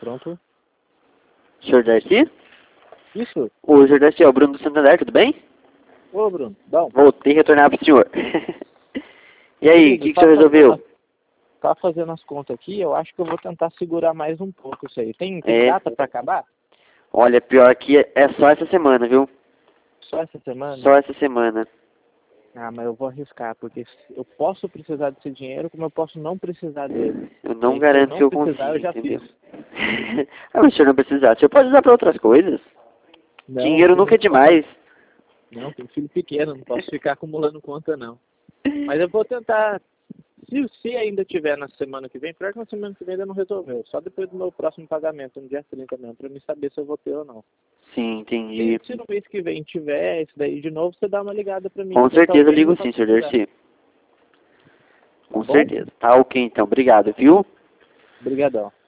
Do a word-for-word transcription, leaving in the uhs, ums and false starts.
Pronto. Senhor Darcy? Isso. Ô, senhor Darcy, é o Bruno do Santander, tudo bem? Ô, Bruno. Bom. Voltei a retornar pro senhor. E aí, o que, que o senhor resolveu? Tá fazendo as contas aqui, eu acho que eu vou tentar segurar mais um pouco isso aí. Tem, tem É. data pra acabar? Olha, pior que é só essa semana, viu? Só essa semana? Só essa semana. Ah, mas eu vou arriscar, porque eu posso precisar desse dinheiro, como eu posso não precisar dele. Eu não E garanto se que eu eu não precisar, consigo, eu já entendeu? fiz. Ah, mas se o senhor não precisar, o senhor pode usar pra outras coisas. Não, Dinheiro eu nunca é não- demais. Não, tenho filho pequeno, não posso ficar acumulando conta, não. Mas eu vou tentar, se, se ainda tiver na semana que vem, pior que na semana que vem ainda não resolveu. Só depois do meu próximo pagamento, no dia trinta mesmo, pra me saber se eu vou ter ou não. Sim, entendi. Se, se no mês que vem tiver isso daí de novo, você dá uma ligada pra mim. Com que certeza eu talvez ligo eu sim, possa senhor precisar. Darcy. Com Tá bom? certeza. Tá ok, então. Obrigado, viu? Obrigadão.